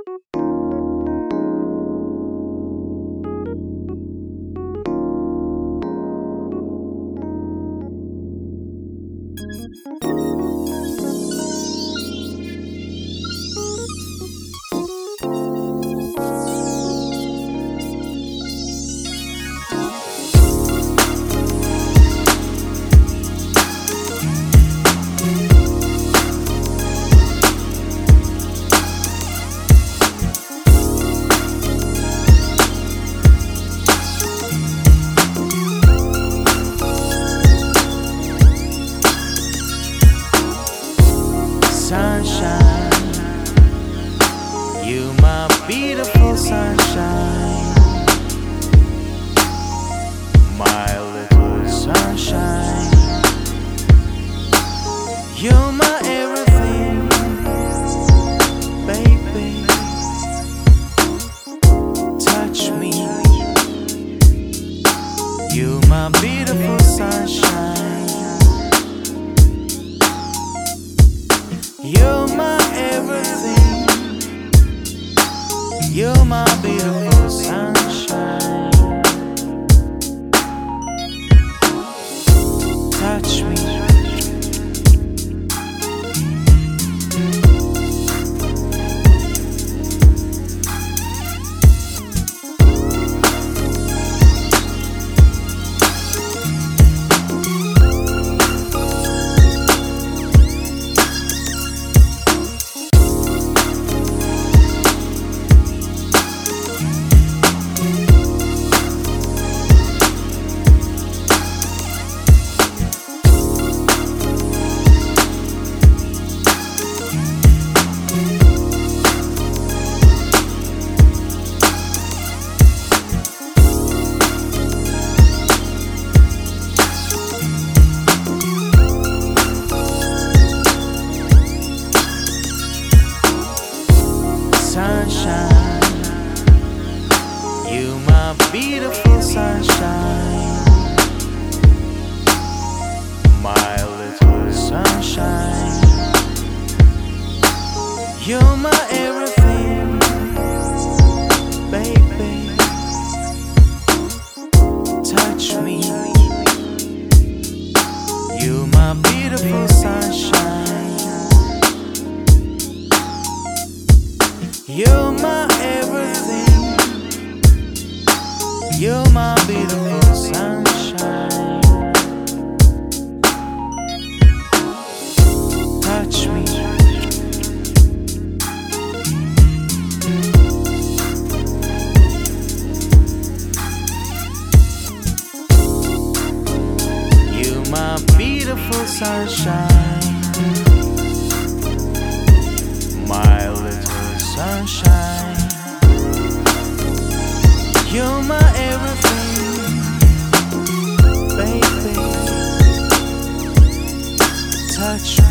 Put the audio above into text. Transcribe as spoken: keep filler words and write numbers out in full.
Sunshine, you my beautiful sunshine, my little sunshine. You're my everything, baby. Touch me, you're my beautiful sunshine. You're my everything. You're my beautiful sunshine. Touch me. Sunshine, you my beautiful sunshine, my little sunshine. You're my everything, baby. Touch me, you're my beautiful sunshine. You're my everything. You're my beautiful sunshine. Touch me. You're my beautiful sunshine, my little sunshine. You're my everything, baby. Touch